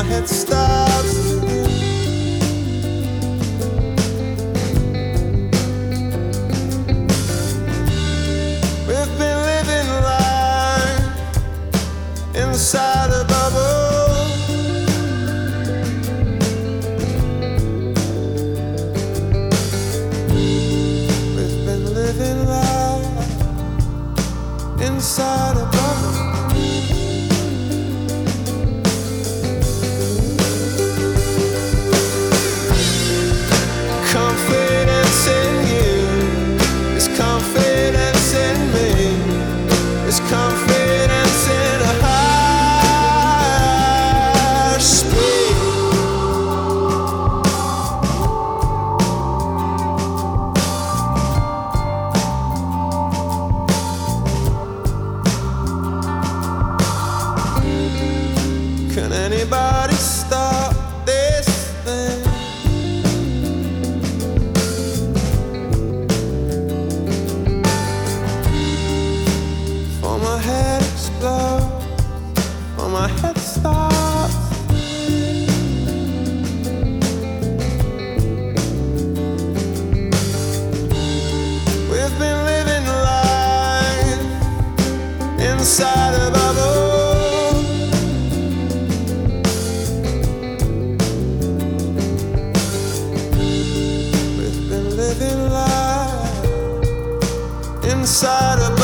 head starts to spin. We've been living life inside a bubble. We've been living life inside a bubble. Confidence in you is confidence in me. It's confidence in a higher speed. Can anybody stop this thing? Before my head explodes, before my head stops. We've been living life inside a bubble. We've been living life inside a